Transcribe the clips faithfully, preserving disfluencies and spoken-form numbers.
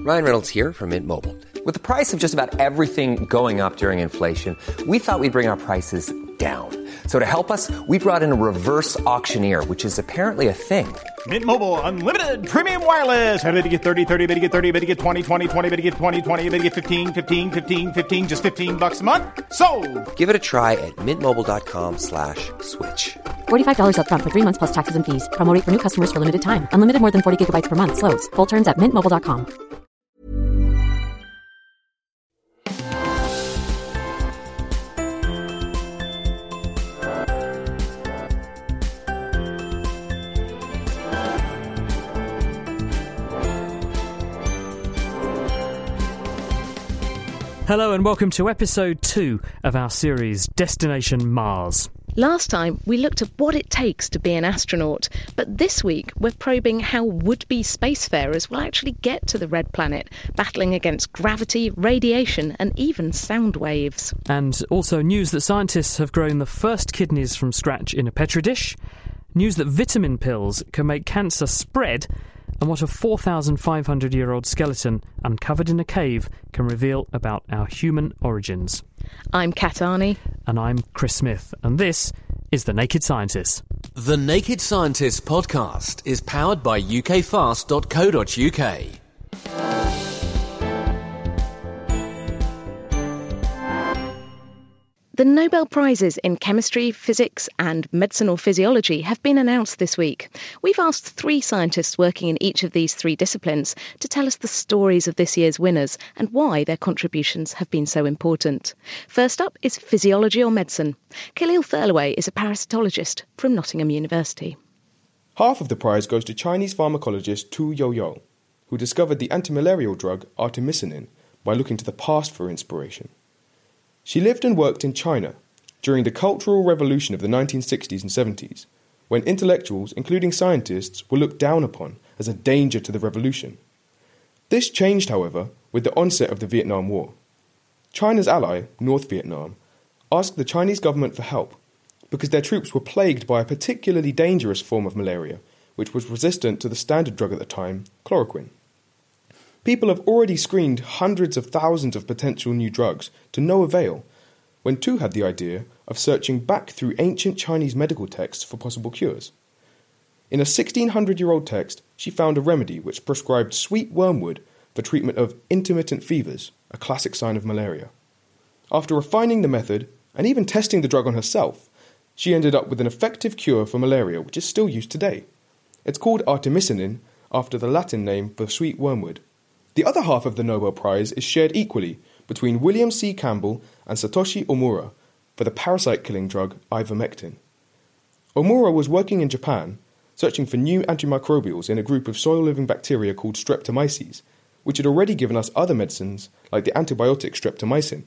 Ryan Reynolds here from Mint Mobile. With the price of just about everything going up during inflation, we thought we'd bring our prices down. So to help us, we brought in a reverse auctioneer, which is apparently a thing. Mint Mobile Unlimited Premium Wireless. How to get thirty, thirty, how to get thirty, how to get twenty, twenty, twenty, how to get twenty, twenty, how to get fifteen, fifteen, fifteen, fifteen, just fifteen bucks a month? Sold! Give it a try at mintmobile.com slash switch. forty-five dollars up front for three months plus taxes and fees. Promo rate for new customers for limited time. Unlimited more than forty gigabytes per month. Slows full terms at mint mobile dot com. Hello and welcome to episode two of our series Destination Mars. Last time we looked at what it takes to be an astronaut, but this week we're probing how would-be spacefarers will actually get to the Red Planet, battling against gravity, radiation and even sound waves. And also news that scientists have grown the first kidneys from scratch in a Petri dish, news that vitamin pills can make cancer spread, and what a four thousand five hundred year old skeleton uncovered in a cave can reveal about our human origins. I'm Kat Arney. And I'm Chris Smith, and this is The Naked Scientists. The Naked Scientists podcast is powered by U K fast dot co dot U K. The Nobel Prizes in Chemistry, Physics and Medicine or Physiology have been announced this week. We've asked three scientists working in each of these three disciplines to tell us the stories of this year's winners and why their contributions have been so important. First up is Physiology or Medicine. Khalil Thurlaway is a parasitologist from Nottingham University. Half of the prize goes to Chinese pharmacologist Tu Youyou, who discovered the antimalarial drug artemisinin by looking to the past for inspiration. She lived and worked in China during the Cultural Revolution of the nineteen sixties and seventies, when intellectuals, including scientists, were looked down upon as a danger to the revolution. This changed, however, with the onset of the Vietnam War. China's ally, North Vietnam, asked the Chinese government for help because their troops were plagued by a particularly dangerous form of malaria, which was resistant to the standard drug at the time, chloroquine. People have already screened hundreds of thousands of potential new drugs to no avail, when Tu had the idea of searching back through ancient Chinese medical texts for possible cures. In a sixteen hundred year old text, she found a remedy which prescribed sweet wormwood for treatment of intermittent fevers, a classic sign of malaria. After refining the method, and even testing the drug on herself, she ended up with an effective cure for malaria which is still used today. It's called artemisinin, after the Latin name for sweet wormwood. The other half of the Nobel Prize is shared equally between William C. Campbell and Satoshi Omura for the parasite-killing drug ivermectin. Omura was working in Japan, searching for new antimicrobials in a group of soil-living bacteria called Streptomyces, which had already given us other medicines like the antibiotic streptomycin.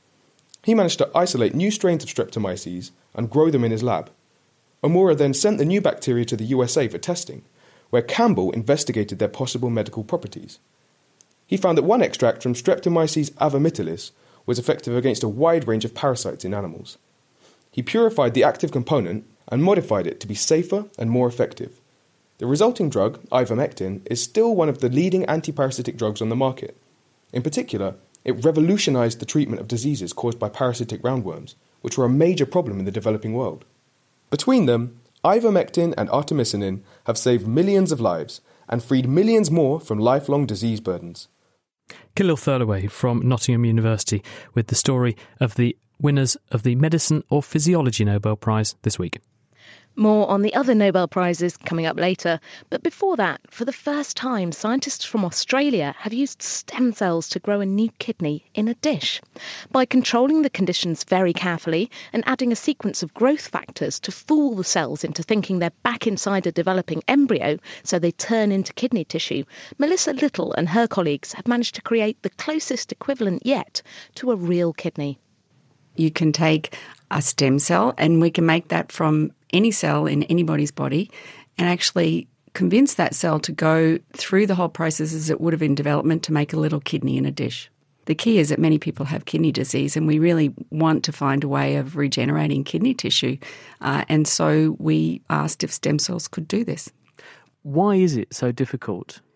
He managed to isolate new strains of Streptomyces and grow them in his lab. Omura then sent the new bacteria to the U S A for testing, where Campbell investigated their possible medical properties. He found that one extract from Streptomyces avermitilis was effective against a wide range of parasites in animals. He purified the active component and modified it to be safer and more effective. The resulting drug, ivermectin, is still one of the leading antiparasitic drugs on the market. In particular, it revolutionized the treatment of diseases caused by parasitic roundworms, which were a major problem in the developing world. Between them, ivermectin and artemisinin have saved millions of lives and freed millions more from lifelong disease burdens. Khalil Thurlaway from Nottingham University with the story of the winners of the Medicine or Physiology Nobel Prize this week. More on the other Nobel Prizes coming up later. But before that, for the first time, scientists from Australia have used stem cells to grow a new kidney in a dish. By controlling the conditions very carefully and adding a sequence of growth factors to fool the cells into thinking they're back inside a developing embryo so they turn into kidney tissue, Melissa Little and her colleagues have managed to create the closest equivalent yet to a real kidney. You can take a stem cell and we can make that from any cell in anybody's body and actually convince that cell to go through the whole process as it would have in development to make a little kidney in a dish. The key is that many people have kidney disease and we really want to find a way of regenerating kidney tissue. Uh, and so we asked if stem cells could do this. Why is it so difficult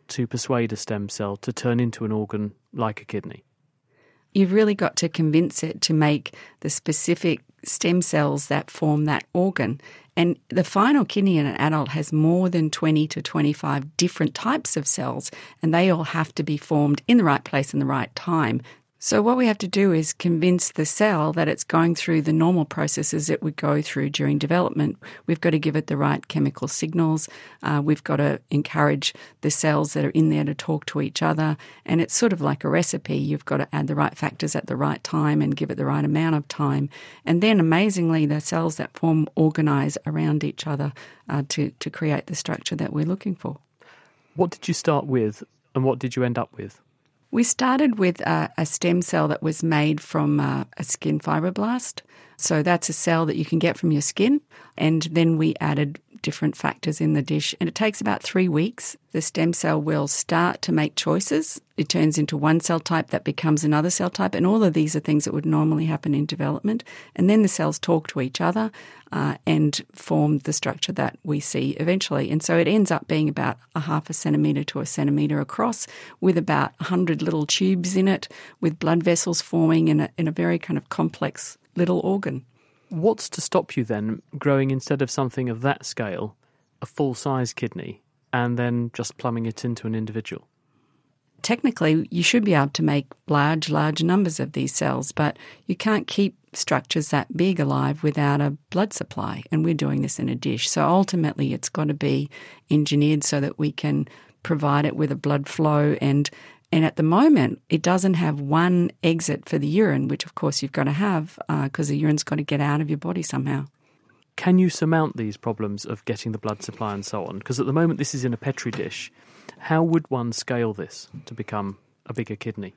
to persuade a stem cell to turn into an organ like a kidney? You've really got to convince it to make the specific stem cells that form that organ. And the final kidney in an adult has more than twenty to twenty-five different types of cells, and they all have to be formed in the right place and the right time. So what we have to do is convince the cell that it's going through the normal processes it would go through during development. We've got to give it the right chemical signals. Uh, we've got to encourage the cells that are in there to talk to each other. And it's sort of like a recipe. You've got to add the right factors at the right time and give it the right amount of time. And then, amazingly, the cells that form organise around each other uh, to, to create the structure that we're looking for. What did you start with and what did you end up with? We started with a, a stem cell that was made from uh, a skin fibroblast. So that's a cell that you can get from your skin. And then we added different factors in the dish. And it takes about three weeks. The stem cell will start to make choices. It turns into one cell type that becomes another cell type. And all of these are things that would normally happen in development. And then the cells talk to each other uh, and form the structure that we see eventually. And so it ends up being about a half a centimetre to a centimetre across, with about one hundred little tubes in it, with blood vessels forming in a, in a very kind of complex little organ. What's to stop you then growing, instead of something of that scale, a full-size kidney and then just plumbing it into an individual? Technically, you should be able to make large, large numbers of these cells, but you can't keep structures that big alive without a blood supply, and we're doing this in a dish. So ultimately, it's got to be engineered so that we can provide it with a blood flow, and And at the moment, it doesn't have one exit for the urine, which of course you've got to have because uh, the urine's got to get out of your body somehow. Can you surmount these problems of getting the blood supply and so on? Because at the moment this is in a Petri dish. How would one scale this to become a bigger kidney?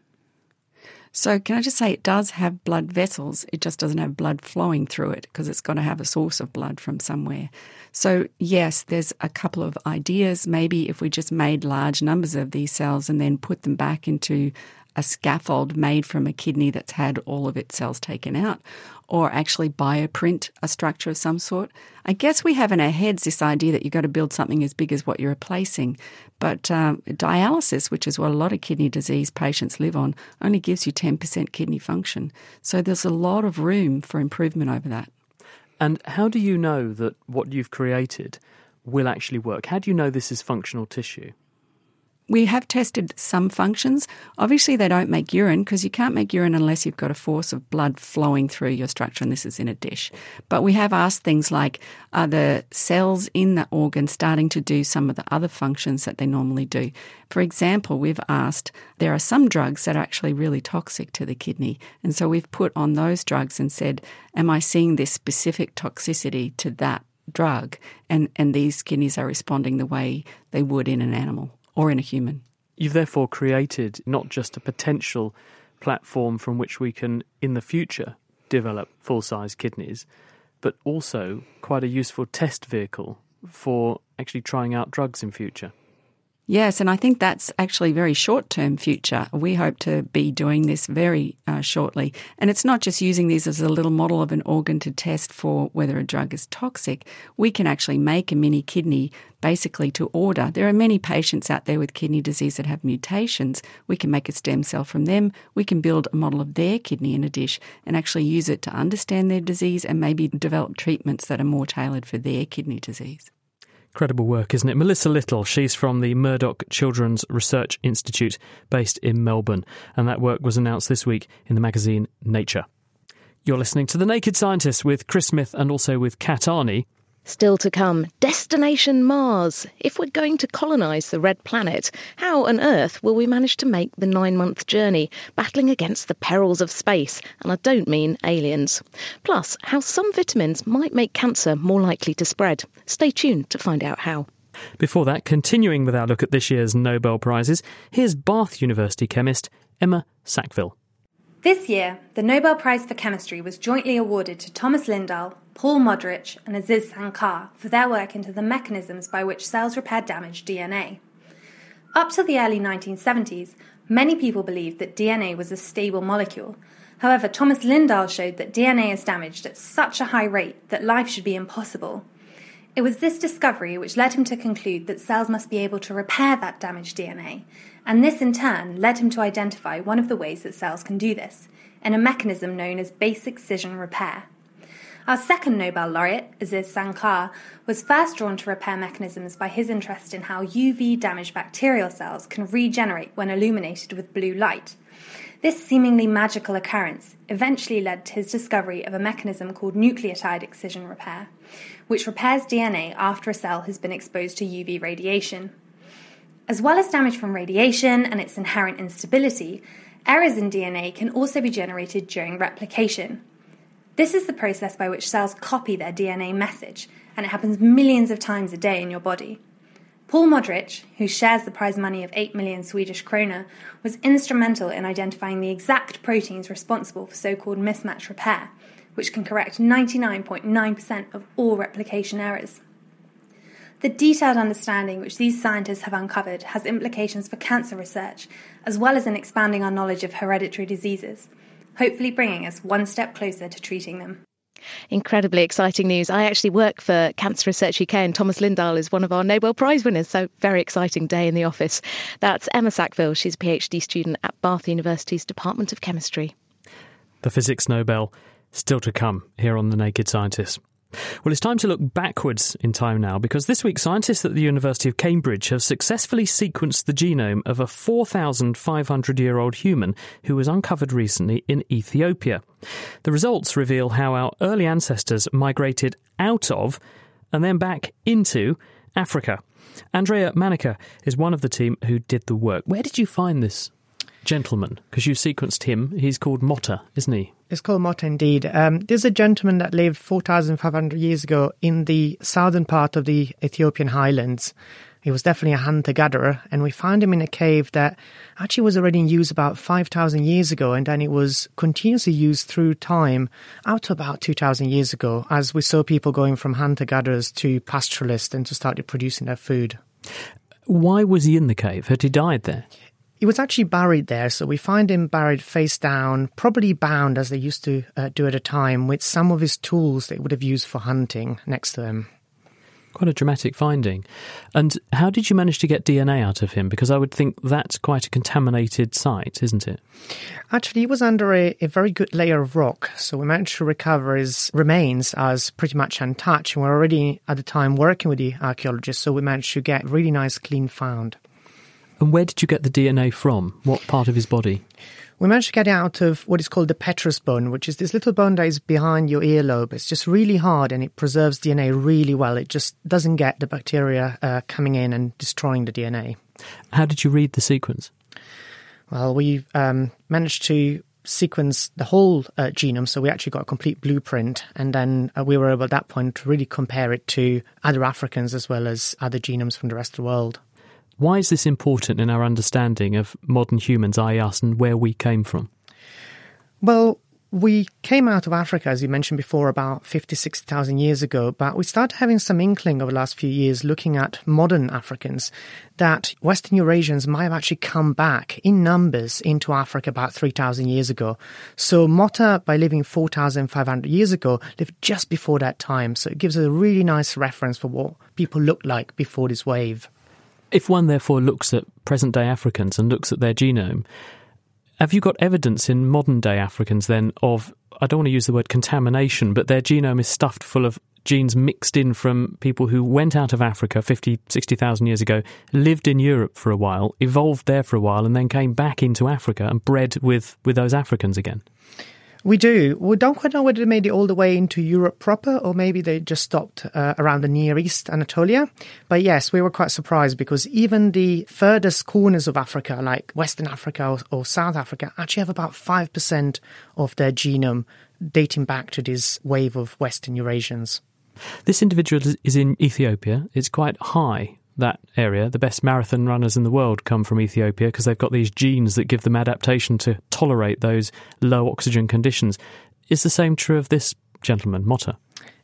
So can I just say it does have blood vessels, it just doesn't have blood flowing through it because it's got to have a source of blood from somewhere. So yes, there's a couple of ideas. Maybe if we just made large numbers of these cells and then put them back into a scaffold made from a kidney that's had all of its cells taken out, or actually bioprint a structure of some sort. I guess we have in our heads this idea that you've got to build something as big as what you're replacing. But um, dialysis, which is what a lot of kidney disease patients live on, only gives you ten percent kidney function. So there's a lot of room for improvement over that. And how do you know that what you've created will actually work? How do you know this is functional tissue? We have tested some functions. Obviously, they don't make urine because you can't make urine unless you've got a force of blood flowing through your structure, and this is in a dish. But we have asked things like, are the cells in the organ starting to do some of the other functions that they normally do? For example, we've asked, there are some drugs that are actually really toxic to the kidney. And so we've put on those drugs and said, am I seeing this specific toxicity to that drug? And, and these kidneys are responding the way they would in an animal or in a human. You've therefore created not just a potential platform from which we can, in the future, develop full-size kidneys, but also quite a useful test vehicle for actually trying out drugs in future. Yes, and I think that's actually very short-term future. We hope to be doing this very uh, shortly. And it's not just using these as a little model of an organ to test for whether a drug is toxic. We can actually make a mini kidney basically to order. There are many patients out there with kidney disease that have mutations. We can make a stem cell from them. We can build a model of their kidney in a dish and actually use it to understand their disease and maybe develop treatments that are more tailored for their kidney disease. Incredible work, isn't it? Melissa Little, she's from the Murdoch Children's Research Institute based in Melbourne, and that work was announced this week in the magazine Nature. You're listening to The Naked Scientist with Chris Smith and also with Kat Arney. Still to come, Destination Mars. If we're going to colonise the red planet, how on earth will we manage to make the nine-month journey, battling against the perils of space? And I don't mean aliens. Plus, how some vitamins might make cancer more likely to spread. Stay tuned to find out how. Before that, continuing with our look at this year's Nobel Prizes, here's Bath University chemist Emma Sackville. This year, the Nobel Prize for Chemistry was jointly awarded to Thomas Lindahl, Paul Modrich and Aziz Sankar for their work into the mechanisms by which cells repair damaged D N A. Up to the early nineteen seventies, many people believed that D N A was a stable molecule. However, Thomas Lindahl showed that D N A is damaged at such a high rate that life should be impossible. It was this discovery which led him to conclude that cells must be able to repair that damaged D N A, and this in turn led him to identify one of the ways that cells can do this, in a mechanism known as base excision repair. Our second Nobel laureate, Aziz Sankar, was first drawn to repair mechanisms by his interest in how U V-damaged bacterial cells can regenerate when illuminated with blue light. This seemingly magical occurrence eventually led to his discovery of a mechanism called nucleotide excision repair, which repairs D N A after a cell has been exposed to U V radiation. As well as damage from radiation and its inherent instability, errors in D N A can also be generated during replication. This is the process by which cells copy their D N A message, and it happens millions of times a day in your body. Paul Modrich, who shares the prize money of eight million Swedish krona, was instrumental in identifying the exact proteins responsible for so-called mismatch repair, which can correct ninety-nine point nine percent of all replication errors. The detailed understanding which these scientists have uncovered has implications for cancer research, as well as in expanding our knowledge of hereditary diseases, hopefully bringing us one step closer to treating them. Incredibly exciting news. I actually work for Cancer Research U K, and Thomas Lindahl is one of our Nobel Prize winners, so very exciting day in the office. That's Emma Sackville. She's a PhD student at Bath University's Department of Chemistry. The Physics Nobel still to come here on The Naked Scientist. Well, it's time to look backwards in time now, because this week scientists at the University of Cambridge have successfully sequenced the genome of a four thousand five hundred year old human who was uncovered recently in Ethiopia. The results reveal how our early ancestors migrated out of and then back into Africa. Andrea Manica is one of the team who did the work. Where did you find this gentleman? Because you sequenced him. He's called Motta, isn't he? It's called Motta indeed. Um, there's a gentleman that lived four thousand five hundred years ago in the southern part of the Ethiopian highlands. He was definitely a hunter-gatherer, and we found him in a cave that actually was already in use about five thousand years ago, and then it was continuously used through time out to about two thousand years ago, as we saw people going from hunter-gatherers to pastoralists and to started producing their food. Why was he in the cave? Had he died there? He was actually buried there, so we find him buried face down, probably bound as they used to uh, do at a time, with some of his tools they would have used for hunting next to him. Quite a dramatic finding. And how did you manage to get D N A out of him? Because I would think that's quite a contaminated site, isn't it? Actually, he was under a, a very good layer of rock, so we managed to recover his remains as pretty much untouched. And we're already, at the time, working with the archaeologists, so we managed to get a really nice, clean found. And where did you get the D N A from? What part of his body? We managed to get it out of what is called the petrous bone, which is this little bone that is behind your earlobe. It's just really hard and it preserves D N A really well. It just doesn't get the bacteria uh, coming in and destroying the D N A. How did you read the sequence? Well, we um, managed to sequence the whole uh, genome, so we actually got a complete blueprint, and then uh, we were able at that point to really compare it to other Africans as well as other genomes from the rest of the world. Why is this important in our understanding of modern humans, that is us, and where we came from? Well, we came out of Africa, as you mentioned before, about fifty, sixty thousand years ago, but we started having some inkling over the last few years looking at modern Africans that Western Eurasians might have actually come back in numbers into Africa about three thousand years ago. So Motta, by living four thousand five hundred years ago, lived just before that time. So it gives us a really nice reference for what people looked like before this wave. If one therefore looks at present-day Africans and looks at their genome, have you got evidence in modern-day Africans then of, I don't want to use the word contamination, but their genome is stuffed full of genes mixed in from people who went out of Africa fifty, sixty thousand years ago, lived in Europe for a while, evolved there for a while, and then came back into Africa and bred with, with those Africans again? We do. We don't quite know whether they made it all the way into Europe proper, or maybe they just stopped uh, around the Near East, Anatolia. But yes, we were quite surprised because even the furthest corners of Africa, like Western Africa or, or South Africa, actually have about five percent of their genome dating back to this wave of Western Eurasians. This individual is in Ethiopia. It's quite high, that area. The best marathon runners in the world come from Ethiopia because they've got these genes that give them adaptation to tolerate those low oxygen conditions. Is the same true of this gentleman, Motta?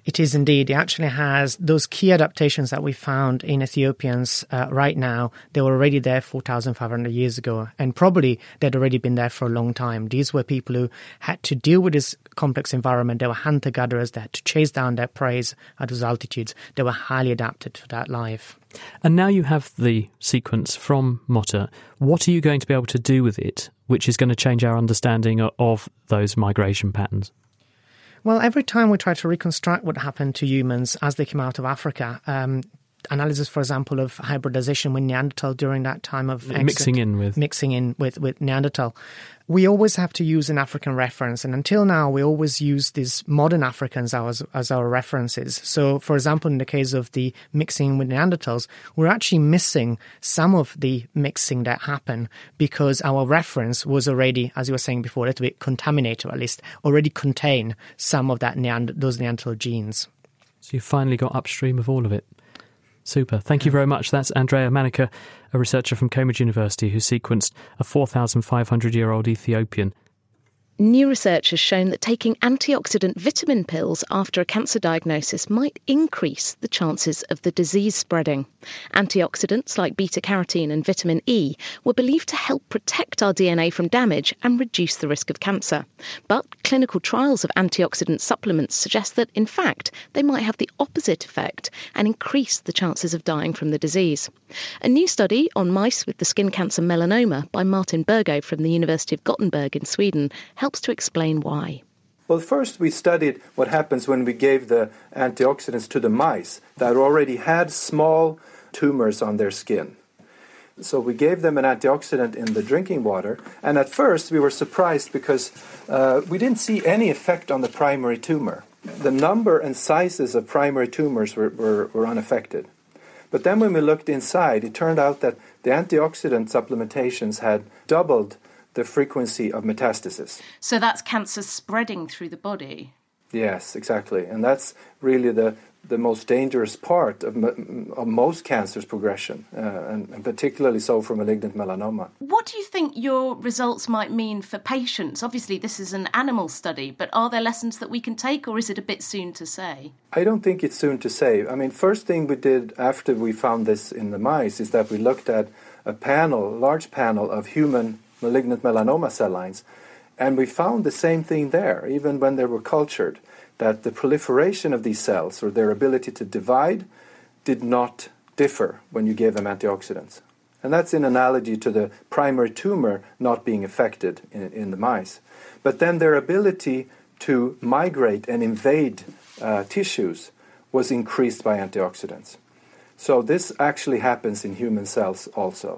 It is indeed. It actually has those key adaptations that we found in Ethiopians uh, right now. They were already there four thousand five hundred years ago, and probably they'd already been there for a long time. These were people who had to deal with this complex environment. They were hunter-gatherers. They had to chase down their prey at those altitudes. They were highly adapted to that life. And now you have the sequence from Motta. What are you going to be able to do with it, which is going to change our understanding of those migration patterns? Well, every time we try to reconstruct what happened to humans as they came out of Africa, um, analysis, for example, of hybridization with Neanderthal during that time of exit, mixing in with mixing in with, with Neanderthal, we always have to use an African reference. And until now, we always use these modern Africans as, as our references. So, for example, in the case of the mixing with Neanderthals, we're actually missing some of the mixing that happened because our reference was already, as you were saying before, a little bit contaminated, or at least already contain some of that Neander- those Neanderthal genes. So you finally got upstream of all of it. Super. Thank you very much. That's Andrea Manica, a researcher from Cambridge University who sequenced a four thousand five hundred year old Ethiopian. New research has shown that taking antioxidant vitamin pills after a cancer diagnosis might increase the chances of the disease spreading. Antioxidants like beta-carotene and vitamin E were believed to help protect our D N A from damage and reduce the risk of cancer. But clinical trials of antioxidant supplements suggest that, in fact, they might have the opposite effect and increase the chances of dying from the disease. A new study on mice with the skin cancer melanoma by Martin Burgo from the University of Gothenburg in Sweden helps to explain why. Well, first we studied what happens when we gave the antioxidants to the mice that already had small tumors on their skin. So we gave them an antioxidant in the drinking water, and at first we were surprised because uh, we didn't see any effect on the primary tumor. The number and sizes of primary tumors were, were, were unaffected. But then when we looked inside, it turned out that the antioxidant supplementations had doubled the frequency of metastasis. So that's cancer spreading through the body? Yes, exactly. And that's really the, the most dangerous part of, of most cancers' progression, uh, and, and particularly so for malignant melanoma. What do you think your results might mean for patients? Obviously, this is an animal study, but are there lessons that we can take, or is it a bit soon to say? I don't think it's soon to say. I mean, first thing we did after we found this in the mice is that we looked at a panel, a large panel of human malignant melanoma cell lines, and we found the same thing there, even when they were cultured, that the proliferation of these cells, or their ability to divide, did not differ when you gave them antioxidants. And that's in analogy to the primary tumor not being affected in, in the mice. But then their ability to migrate and invade uh, tissues was increased by antioxidants. So this actually happens in human cells also.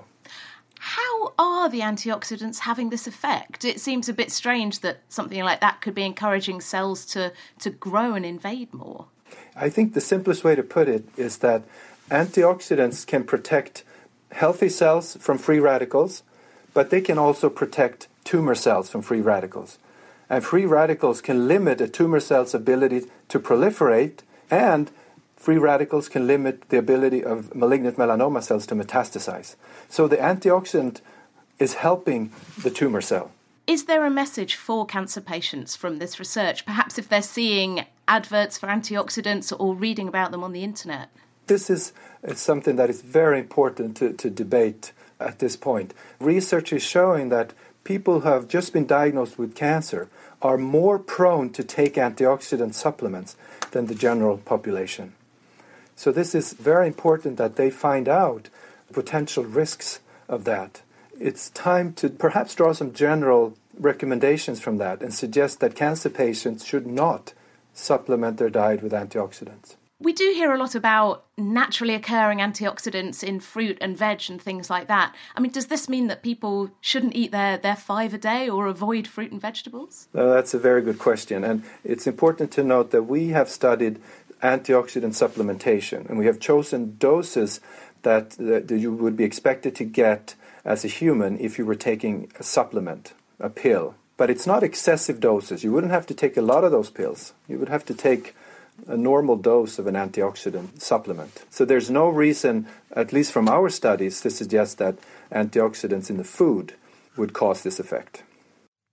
How are the antioxidants having this effect? It seems a bit strange that something like that could be encouraging cells to, to grow and invade more. I think the simplest way to put it is that antioxidants can protect healthy cells from free radicals, but they can also protect tumor cells from free radicals. And free radicals can limit a tumor cell's ability to proliferate, and free radicals can limit the ability of malignant melanoma cells to metastasize. So the antioxidant is helping the tumor cell. Is there a message for cancer patients from this research, perhaps if they're seeing adverts for antioxidants or reading about them on the internet? This is something that is very important to, to debate at this point. Research is showing that people who have just been diagnosed with cancer are more prone to take antioxidant supplements than the general population. So this is very important that they find out potential risks of that. It's time to perhaps draw some general recommendations from that and suggest that cancer patients should not supplement their diet with antioxidants. We do hear a lot about naturally occurring antioxidants in fruit and veg and things like that. I mean, does this mean that people shouldn't eat their, their five a day or avoid fruit and vegetables? Uh, that's a very good question. And it's important to note that we have studied antioxidant supplementation, and we have chosen doses that, that you would be expected to get as a human if you were taking a supplement, a pill. But it's not excessive doses. You wouldn't have to take a lot of those pills. You would have to take a normal dose of an antioxidant supplement. So there's no reason, at least from our studies, to suggest that antioxidants in the food would cause this effect.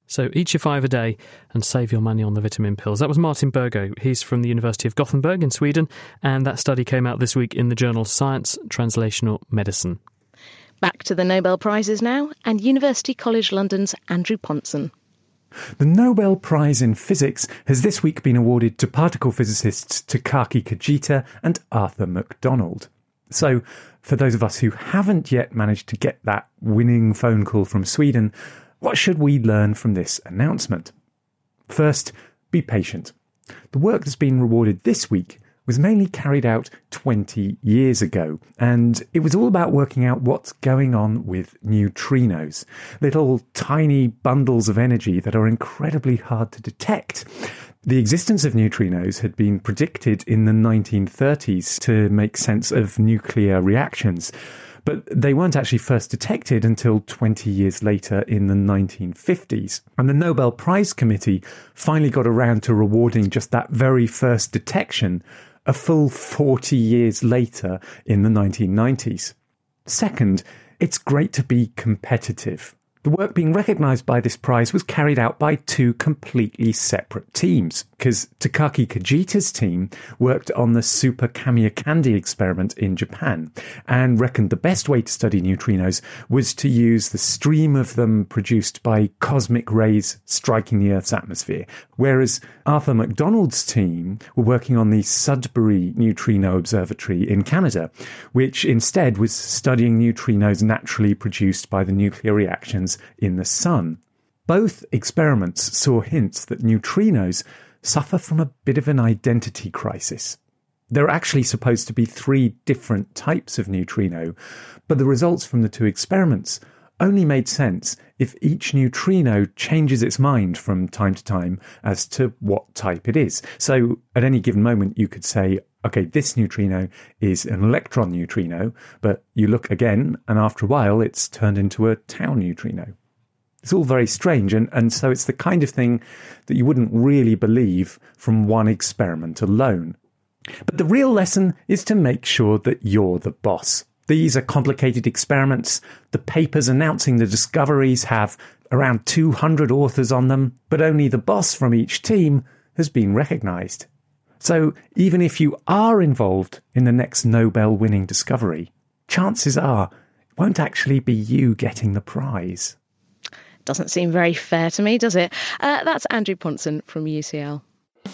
So eat your five a day and save your money on the vitamin pills. That was Martin Burgo. He's from the University of Gothenburg in Sweden, and that study came out this week in the journal Science Translational Medicine. Back to the Nobel Prizes now, and University College London's Andrew Pontzen. The Nobel Prize in Physics has this week been awarded to particle physicists Takaaki Kajita and Arthur MacDonald. So, for those of us who haven't yet managed to get that winning phone call from Sweden, what should we learn from this announcement? First, be patient. The work that's been rewarded this week was mainly carried out twenty years ago, and it was all about working out what's going on with neutrinos, little tiny bundles of energy that are incredibly hard to detect. The existence of neutrinos had been predicted in the nineteen thirties to make sense of nuclear reactions, but they weren't actually first detected until twenty years later in the nineteen fifties. And the Nobel Prize Committee finally got around to rewarding just that very first detection a full forty years later in the nineteen nineties. Second, it's great to be competitive. The work being recognised by this prize was carried out by two completely separate teams, because Takaaki Kajita's team worked on the Super Kamiokande experiment in Japan and reckoned the best way to study neutrinos was to use the stream of them produced by cosmic rays striking the Earth's atmosphere, whereas Arthur MacDonald's team were working on the Sudbury Neutrino Observatory in Canada, which instead was studying neutrinos naturally produced by the nuclear reactions in the sun. Both experiments saw hints that neutrinos suffer from a bit of an identity crisis. There are actually supposed to be three different types of neutrino, but the results from the two experiments only made sense if each neutrino changes its mind from time to time as to what type it is. So at any given moment you could say, okay, this neutrino is an electron neutrino, but you look again and after a while it's turned into a tau neutrino. It's all very strange, and, and so it's the kind of thing that you wouldn't really believe from one experiment alone. But the real lesson is to make sure that you're the boss. These are complicated experiments. The papers announcing the discoveries have around two hundred authors on them, but only the boss from each team has been recognised. So even if you are involved in the next Nobel-winning discovery, chances are it won't actually be you getting the prize. Doesn't seem very fair to me, does it? Uh, that's Andrew Pontzen from U C L.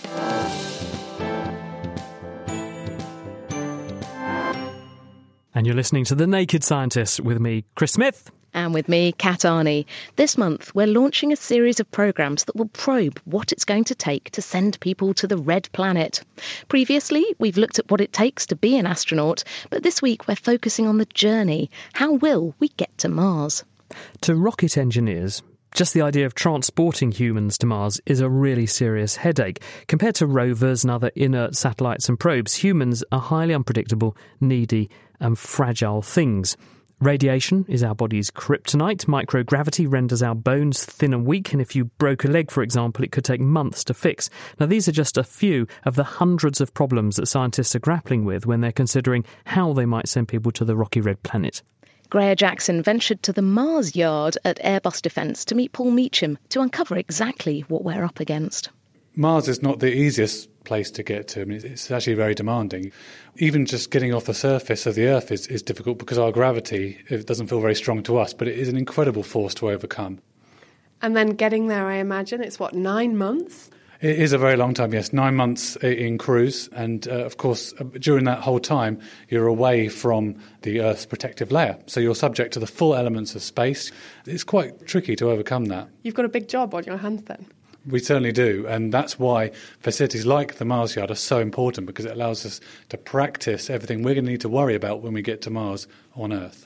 And you're listening to The Naked Scientists with me, Chris Smith. And with me, Kat Arney. This month, we're launching a series of programmes that will probe what it's going to take to send people to the Red Planet. Previously, we've looked at what it takes to be an astronaut, but this week we're focusing on the journey. How will we get to Mars? To rocket engineers, just the idea of transporting humans to Mars is a really serious headache. Compared to rovers and other inert satellites and probes, humans are highly unpredictable, needy and fragile things. Radiation is our body's kryptonite. Microgravity renders our bones thin and weak, and if you broke a leg, for example, it could take months to fix. Now, these are just a few of the hundreds of problems that scientists are grappling with when they're considering how they might send people to the rocky red planet. Greer Jackson ventured to the Mars Yard at Airbus Defence to meet Paul Meacham to uncover exactly what we're up against. Mars is not the easiest place to get to. I mean, it's actually very demanding. Even just getting off the surface of the Earth is, is difficult because our gravity, it doesn't feel very strong to us, but it is an incredible force to overcome. And then getting there, I imagine, it's what, nine months? It is a very long time, yes. Nine months in cruise. And, uh, of course, during that whole time, you're away from the Earth's protective layer. So you're subject to the full elements of space. It's quite tricky to overcome that. You've got a big job on your hands then. We certainly do, and that's why facilities like the Mars Yard are so important, because it allows us to practice everything we're going to need to worry about when we get to Mars on Earth.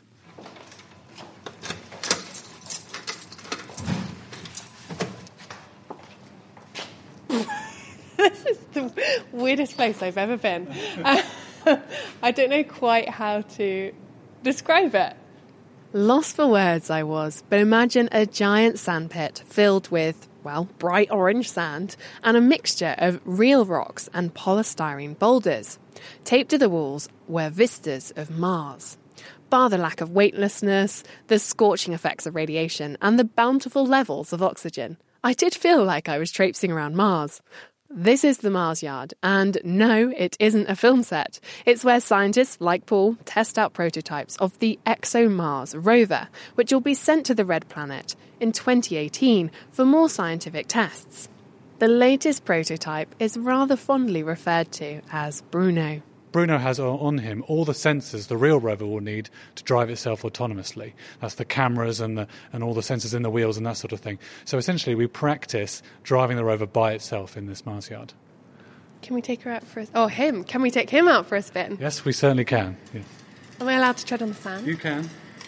This is the weirdest place I've ever been. Uh, I don't know quite how to describe it. Lost for words I was, but imagine a giant sandpit filled with, well, bright orange sand and a mixture of real rocks and polystyrene boulders. Taped to the walls were vistas of Mars. Bar the lack of weightlessness, the scorching effects of radiation and the bountiful levels of oxygen, I did feel like I was traipsing around Mars. This is the Mars Yard, and no, it isn't a film set. It's where scientists, like Paul, test out prototypes of the ExoMars rover, which will be sent to the Red Planet in twenty eighteen for more scientific tests. The latest prototype is rather fondly referred to as Bruno. Bruno has on him all the sensors the real rover will need to drive itself autonomously. That's the cameras and the, and all the sensors in the wheels and that sort of thing. So essentially we practice driving the rover by itself in this Mars Yard. Can we take her out for a... Oh, him. Can we take him out for a spin? Yes, we certainly can. Yes. Am I allowed to tread on the sand? You can.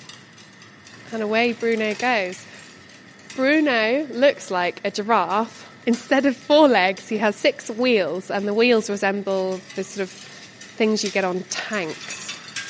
And away Bruno goes. Bruno looks like a giraffe. Instead of four legs, he has six wheels, and the wheels resemble the sort of things you get on tanks.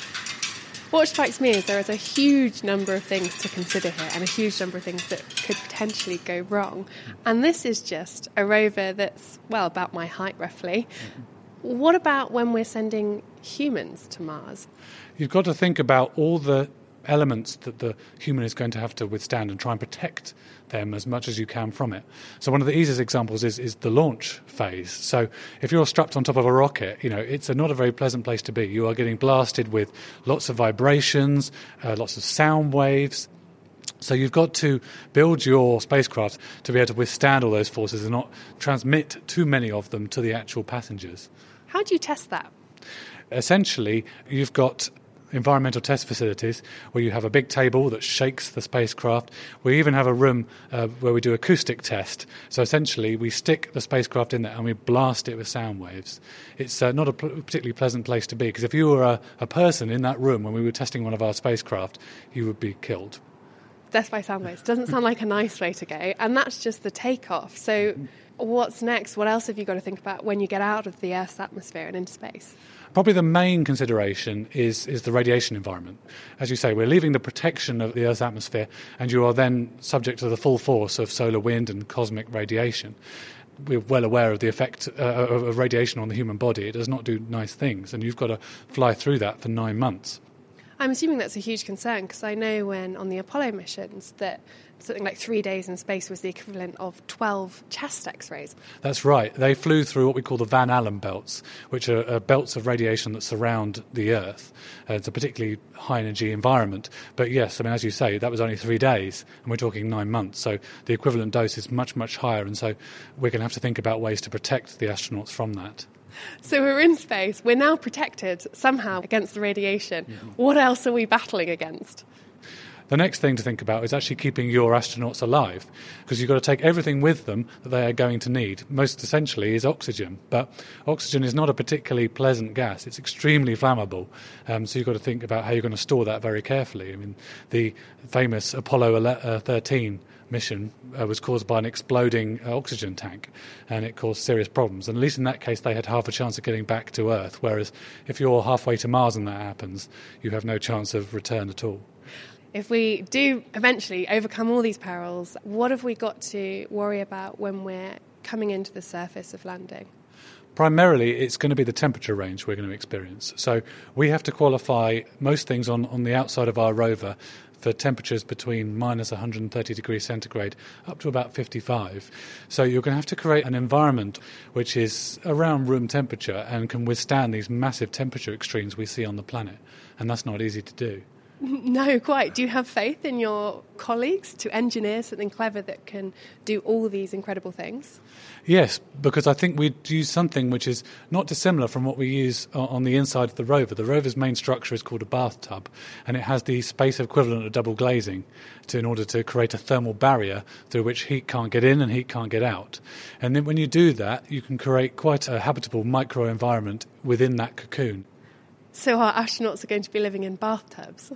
What strikes me is there is a huge number of things to consider here and a huge number of things that could potentially go wrong. And this is just a rover that's, well, about my height roughly. Mm-hmm. What about when we're sending humans to Mars? You've got to think about all the elements that the human is going to have to withstand and try and protect them as much as you can from it. So one of the easiest examples is, is the launch phase. So if you're strapped on top of a rocket, you know, it's a, not a very pleasant place to be. You are getting blasted with lots of vibrations, uh, lots of sound waves. So you've got to build your spacecraft to be able to withstand all those forces and not transmit too many of them to the actual passengers. How do you test that? Essentially, you've got environmental test facilities where you have a big table that shakes the spacecraft. We even have a room uh, where we do acoustic test. So essentially we stick the spacecraft in there and we blast it with sound waves. It's uh, not a p- particularly pleasant place to be, because if you were a, a person in that room when we were testing one of our spacecraft, you would be killed. Death by sound waves doesn't sound like a nice way to go, and that's just the takeoff. So what's next? What else have you got to think about when you get out of the Earth's atmosphere and into space? Probably the main consideration is, is the radiation environment. As you say, we're leaving the protection of the Earth's atmosphere, and you are then subject to the full force of solar wind and cosmic radiation. We're well aware of the effect uh, of radiation on the human body. It does not do nice things, and you've got to fly through that for nine months. I'm assuming that's a huge concern, because I know when on the Apollo missions that something like three days in space was the equivalent of twelve chest x-rays. That's right. They flew through what we call the Van Allen belts, which are, are belts of radiation that surround the Earth. Uh, it's a particularly high-energy environment. But yes, I mean, as you say, that was only three days, and we're talking nine months. So the equivalent dose is much, much higher, and so we're going to have to think about ways to protect the astronauts from that. So we're in space. We're now protected somehow against the radiation. Mm-hmm. What else are we battling against? The next thing to think about is actually keeping your astronauts alive, because you've got to take everything with them that they are going to need. Most essentially is oxygen, but oxygen is not a particularly pleasant gas. It's extremely flammable, um, so you've got to think about how you're going to store that very carefully. I mean, the famous Apollo thirteen mission uh, was caused by an exploding uh, oxygen tank, and it caused serious problems. And at least in that case, they had half a chance of getting back to Earth, whereas if you're halfway to Mars and that happens, you have no chance of return at all. If we do eventually overcome all these perils, what have we got to worry about when we're coming into the surface of landing? Primarily, it's going to be the temperature range we're going to experience. So we have to qualify most things on, on the outside of our rover for temperatures between minus one hundred thirty degrees centigrade up to about fifty-five. So you're going to have to create an environment which is around room temperature and can withstand these massive temperature extremes we see on the planet. And that's not easy to do. No, quite. Do you have faith in your colleagues to engineer something clever that can do all these incredible things? Yes, because I think we'd use something which is not dissimilar from what we use on the inside of the rover. The rover's main structure is called a bathtub, and it has the space equivalent of double glazing to, in order to create a thermal barrier through which heat can't get in and heat can't get out. And then when you do that, you can create quite a habitable microenvironment within that cocoon. So our astronauts are going to be living in bathtubs?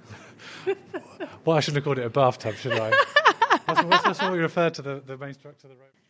Well, I shouldn't have called it a bathtub, should I? That's, that's what we refer to the, the main structure of the rover.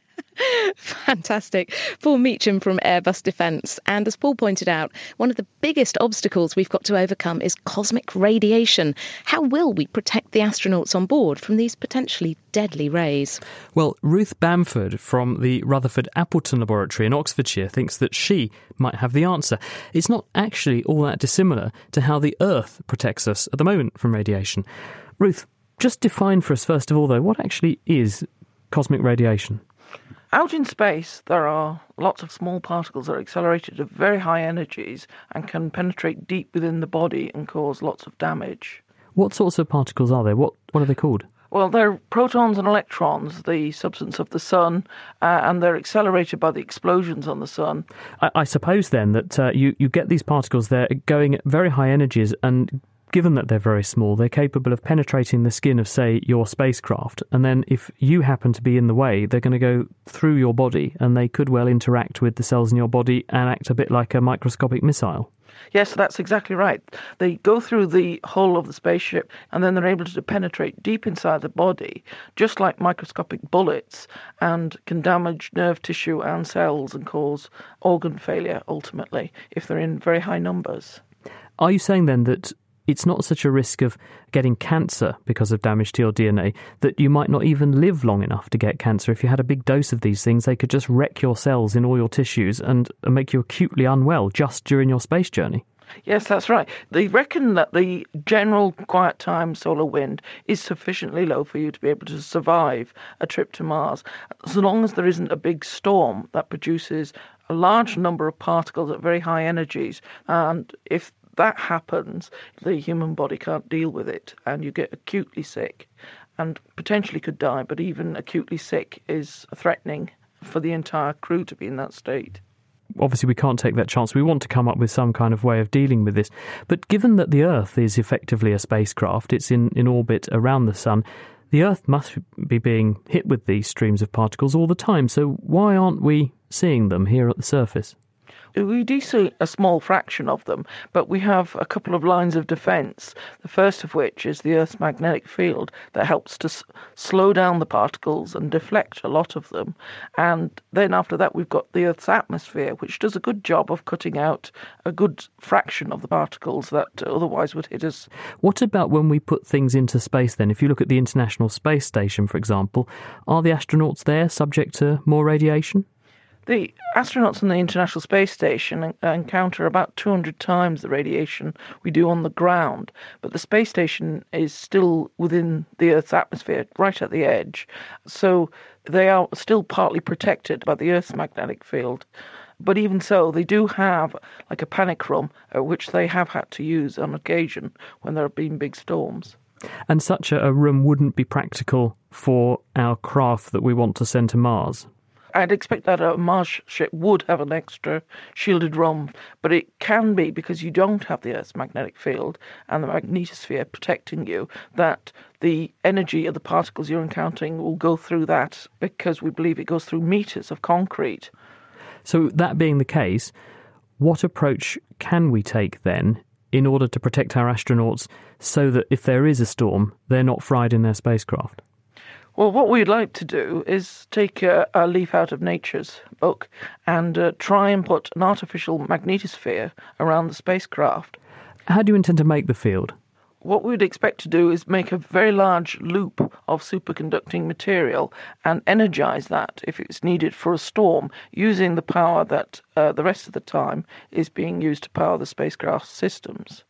Fantastic. Paul Meacham from Airbus Defence. And as Paul pointed out, one of the biggest obstacles we've got to overcome is cosmic radiation. How will we protect the astronauts on board from these potentially deadly rays? Well, Ruth Bamford from the Rutherford Appleton Laboratory in Oxfordshire thinks that she might have the answer. It's not actually all that dissimilar to how the Earth protects us at the moment from radiation. Ruth, just define for us, first of all, though, what actually is cosmic radiation? Out in space, there are lots of small particles that are accelerated at very high energies and can penetrate deep within the body and cause lots of damage. What sorts of particles are there? What what are they called? Well, they're protons and electrons, the substance of the sun, uh, and they're accelerated by the explosions on the sun. I, I suppose then that uh, you, you get these particles, they're going at very high energies, and given that they're very small, they're capable of penetrating the skin of, say, your spacecraft. And then if you happen to be in the way, they're going to go through your body, and they could well interact with the cells in your body and act a bit like a microscopic missile. Yes, that's exactly right. They go through the hull of the spaceship and then they're able to penetrate deep inside the body, just like microscopic bullets, and can damage nerve tissue and cells and cause organ failure, ultimately, if they're in very high numbers. Are you saying then that it's not such a risk of getting cancer because of damage to your D N A, that you might not even live long enough to get cancer? If you had a big dose of these things, they could just wreck your cells in all your tissues and make you acutely unwell just during your space journey. Yes, that's right. They reckon that the general quiet time solar wind is sufficiently low for you to be able to survive a trip to Mars, as long as there isn't a big storm that produces a large number of particles at very high energies. And if that happens, the human body can't deal with it and you get acutely sick and potentially could die, but even acutely sick is threatening for the entire crew to be in that state. Obviously, we can't take that chance. We want to come up with some kind of way of dealing with this. But given that the Earth is effectively a spacecraft, it's in, in orbit around the Sun, the Earth must be being hit with these streams of particles all the time. So why aren't we seeing them here at the surface? We do see a small fraction of them, but we have a couple of lines of defence, the first of which is the Earth's magnetic field that helps to s- slow down the particles and deflect a lot of them. And then after that we've got the Earth's atmosphere, which does a good job of cutting out a good fraction of the particles that otherwise would hit us. What about when we put things into space then? If you look at the International Space Station, for example, are the astronauts there subject to more radiation? The astronauts on the International Space Station encounter about two hundred times the radiation we do on the ground, but the space station is still within the Earth's atmosphere, right at the edge, so they are still partly protected by the Earth's magnetic field. But even so, they do have like a panic room, uh, which they have had to use on occasion when there have been big storms. And such a room wouldn't be practical for our craft that we want to send to Mars? I'd expect that a Mars ship would have an extra shielded room, but it can be because you don't have the Earth's magnetic field and the magnetosphere protecting you, that the energy of the particles you're encountering will go through that, because we believe it goes through meters of concrete. So that being the case, what approach can we take then in order to protect our astronauts so that if there is a storm, they're not fried in their spacecraft? Well, what we'd like to do is take a, a leaf out of Nature's book and uh, try and put an artificial magnetosphere around the spacecraft. How do you intend to make the field? What we'd expect to do is make a very large loop of superconducting material and energize that if it's needed for a storm, using the power that uh, the rest of the time is being used to power the spacecraft systems.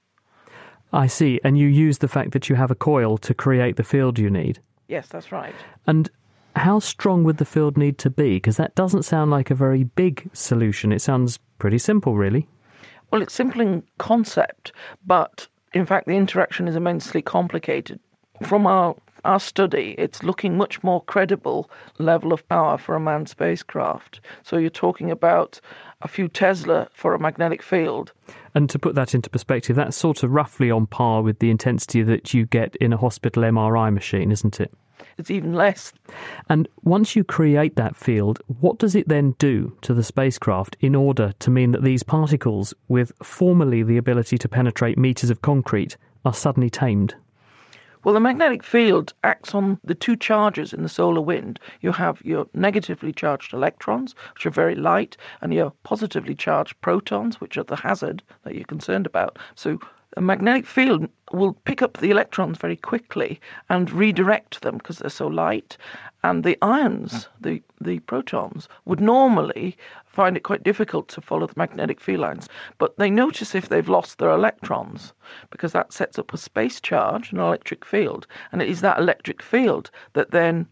I see. And you use the fact that you have a coil to create the field you need? Yes, that's right. And how strong would the field need to be? Because that doesn't sound like a very big solution. It sounds pretty simple, really. Well, it's simple in concept, but in fact the interaction is immensely complicated. From our, our study, it's looking much more credible level of power for a manned spacecraft. So you're talking about a few Tesla for a magnetic field. And to put that into perspective, that's sort of roughly on par with the intensity that you get in a hospital M R I machine, isn't it? It's even less. And once you create that field, what does it then do to the spacecraft in order to mean that these particles, with formerly the ability to penetrate meters of concrete, are suddenly tamed? Well, the magnetic field acts on the two charges in the solar wind. You have your negatively charged electrons, which are very light, and your positively charged protons, which are the hazard that you're concerned about. So a magnetic field will pick up the electrons very quickly and redirect them because they're so light. And the ions, the, the protons, would normally find it quite difficult to follow the magnetic field lines. But they notice if they've lost their electrons, because that sets up a space charge, an electric field. And it is that electric field that then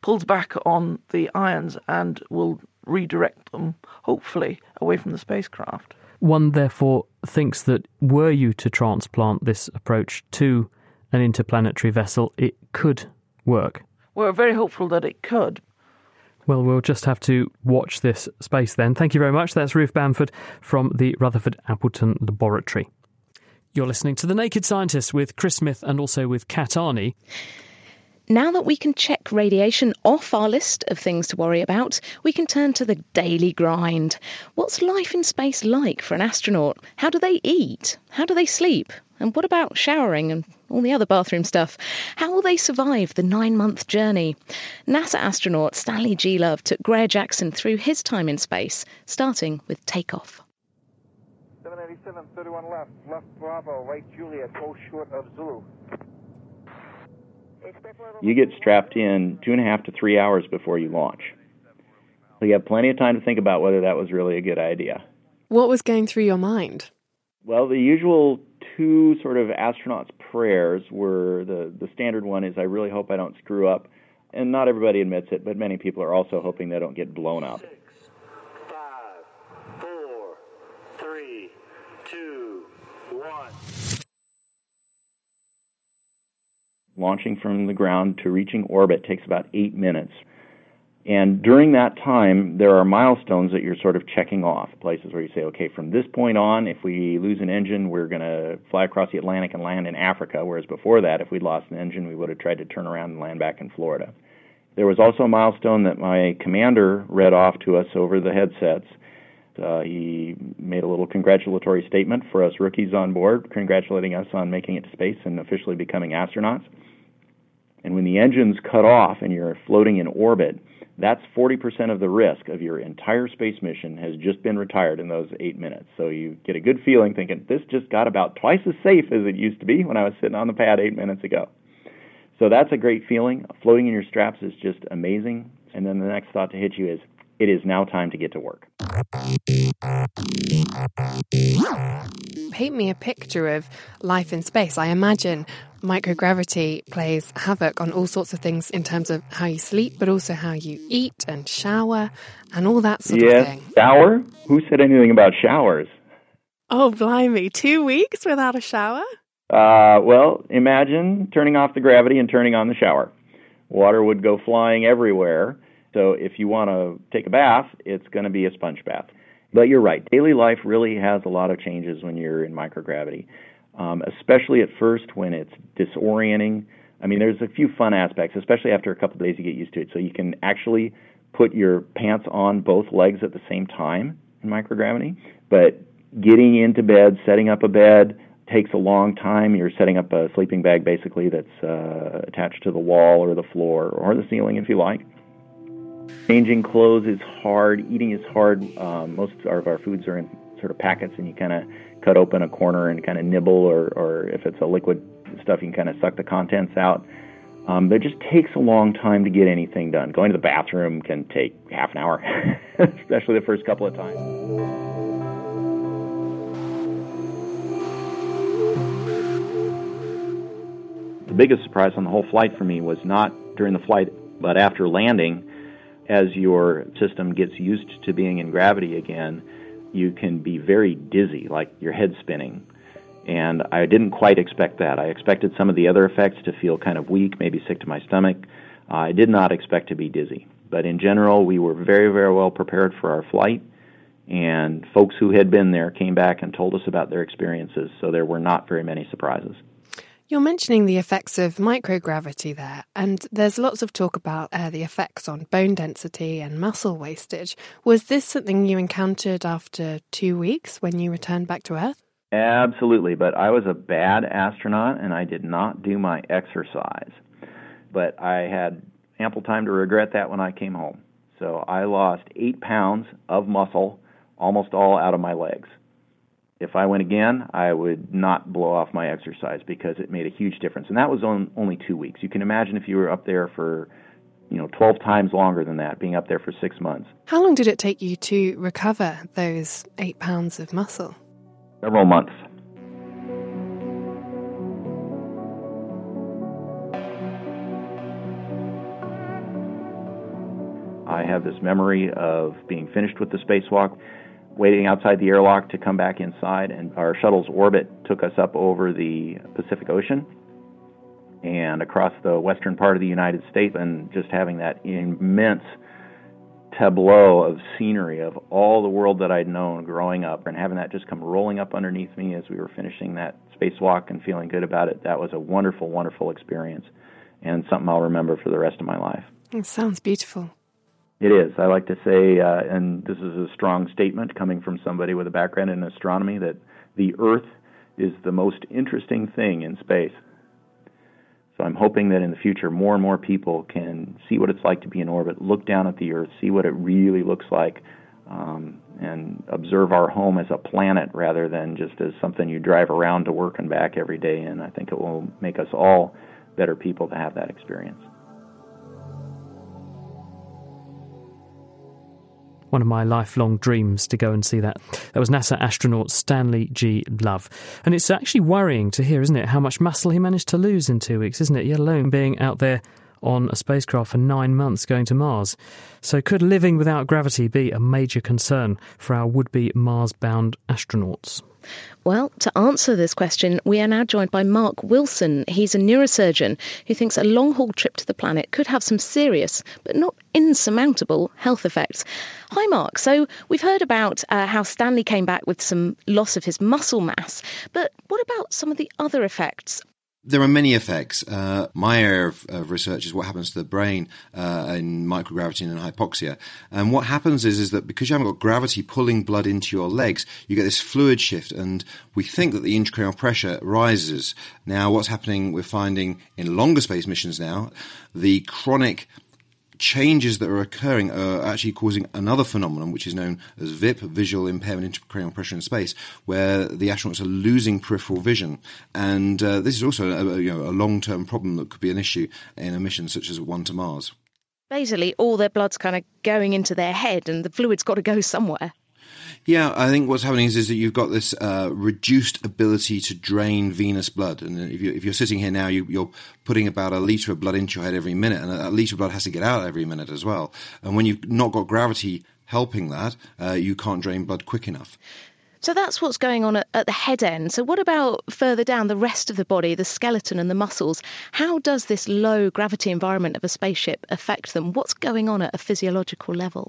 pulls back on the ions and will redirect them, hopefully, away from the spacecraft. One therefore thinks that were you to transplant this approach to an interplanetary vessel, it could work. We're very hopeful that it could. Well, we'll just have to watch this space then. Thank you very much. That's Ruth Bamford from the Rutherford Appleton Laboratory. You're listening to The Naked Scientist with Chris Smith and also with Kat Arney. Now that we can check radiation off our list of things to worry about, we can turn to the daily grind. What's life in space like for an astronaut? How do they eat? How do they sleep? And what about showering and all the other bathroom stuff? How will they survive the nine-month journey? NASA astronaut Stanley G. Love took Greer Jackson through his time in space, starting with takeoff. seven eighty-seven, thirty-one left, left Bravo, right Juliet, close short of Zulu. You get strapped in two and a half to three hours before you launch. So you have plenty of time to think about whether that was really a good idea. What was going through your mind? Well, the usual two sort of astronauts' prayers were, the, the standard one is, I really hope I don't screw up. And not everybody admits it, but many people are also hoping they don't get blown up. Six, five, four, three, two, one. Launching from the ground to reaching orbit takes about eight minutes. And during that time, there are milestones that you're sort of checking off, places where you say, okay, from this point on, if we lose an engine, we're going to fly across the Atlantic and land in Africa, whereas before that, if we'd lost an engine, we would have tried to turn around and land back in Florida. There was also a milestone that my commander read off to us over the headsets. Uh, he made a little congratulatory statement for us rookies on board, congratulating us on making it to space and officially becoming astronauts. And when the engine's cut off and you're floating in orbit, that's forty percent of the risk of your entire space mission has just been retired in those eight minutes. So you get a good feeling thinking, this just got about twice as safe as it used to be when I was sitting on the pad eight minutes ago. So that's a great feeling. Floating in your straps is just amazing. And then the next thought to hit you is, it is now time to get to work. Paint me a picture of life in space. I imagine microgravity plays havoc on all sorts of things in terms of how you sleep, but also how you eat and shower and all that sort yes, of thing. Shower? Who said anything about showers? Oh, blimey. Two weeks without a shower? Uh, well, imagine turning off the gravity and turning on the shower. Water would go flying everywhere. So if you want to take a bath, it's going to be a sponge bath. But you're right. Daily life really has a lot of changes when you're in microgravity, um, especially at first when it's disorienting. I mean, there's a few fun aspects, especially after a couple of days you get used to it. So you can actually put your pants on both legs at the same time in microgravity. But getting into bed, setting up a bed, takes a long time. You're setting up a sleeping bag, basically, that's uh, attached to the wall or the floor or the ceiling, if you like. Changing clothes is hard. Eating is hard. Um, most of our foods are in sort of packets, and you kind of cut open a corner and kind of nibble, or, or if it's a liquid stuff, you can kind of suck the contents out. Um, but it just takes a long time to get anything done. Going to the bathroom can take half an hour, especially the first couple of times. The biggest surprise on the whole flight for me was not during the flight, but after landing. As your system gets used to being in gravity again, you can be very dizzy, like your head spinning. And I didn't quite expect that. I expected some of the other effects to feel kind of weak, maybe sick to my stomach. Uh, I did not expect to be dizzy. But in general, we were very, very well prepared for our flight. And folks who had been there came back and told us about their experiences, so there were not very many surprises. You're mentioning the effects of microgravity there, and there's lots of talk about uh, the effects on bone density and muscle wastage. Was this something you encountered after two weeks when you returned back to Earth? Absolutely, but I was a bad astronaut, and I did not do my exercise. But I had ample time to regret that when I came home. So I lost eight pounds of muscle, almost all out of my legs. If I went again, I would not blow off my exercise because it made a huge difference. And that was on only two weeks. You can imagine if you were up there for, you know, twelve times longer than that, being up there for six months. How long did it take you to recover those eight pounds of muscle? Several months. I have this memory of being finished with the spacewalk, waiting outside the airlock to come back inside, and our shuttle's orbit took us up over the Pacific Ocean and across the western part of the United States, and just having that immense tableau of scenery of all the world that I'd known growing up, and having that just come rolling up underneath me as we were finishing that spacewalk and feeling good about it. That was a wonderful, wonderful experience, and something I'll remember for the rest of my life. It sounds beautiful. It is. I like to say, uh, and this is a strong statement coming from somebody with a background in astronomy, that the Earth is the most interesting thing in space. So I'm hoping that in the future more and more people can see what it's like to be in orbit, look down at the Earth, see what it really looks like, um, and observe our home as a planet rather than just as something you drive around to work and back every day. And I think it will make us all better people to have that experience. One of my lifelong dreams to go and see that. That was NASA astronaut Stanley G. Love. And it's actually worrying to hear, isn't it, how much muscle he managed to lose in two weeks, isn't it? Yet alone being out there on a spacecraft for nine months going to Mars. So could living without gravity be a major concern for our would-be Mars-bound astronauts? Well, to answer this question, we are now joined by Mark Wilson. He's a neurosurgeon who thinks a long-haul trip to the planet could have some serious, but not insurmountable, health effects. Hi, Mark. So we've heard about uh, how Stanley came back with some loss of his muscle mass, but what about some of the other effects? There are many effects. Uh, my area of, of research is what happens to the brain uh, in microgravity and in hypoxia. And what happens is, is that because you haven't got gravity pulling blood into your legs, you get this fluid shift, and we think that the intracranial pressure rises. Now, what's happening, we're finding in longer space missions now, the chronic changes that are occurring are actually causing another phenomenon, which is known as V I P, visual impairment intracranial pressure in space, where the astronauts are losing peripheral vision. And uh, this is also a, you know, a long-term problem that could be an issue in a mission such as one to Mars. Basically, all their blood's kind of going into their head, and the fluid's got to go somewhere. Yeah, I think what's happening is, is that you've got this uh, reduced ability to drain venous blood. And if, you, if you're sitting here now, you, you're putting about a litre of blood into your head every minute, and a, a litre of blood has to get out every minute as well. And when you've not got gravity helping that, uh, you can't drain blood quick enough. So that's what's going on at, at the head end. So what about further down, the rest of the body, the skeleton and the muscles? How does this low gravity environment of a spaceship affect them? What's going on at a physiological level?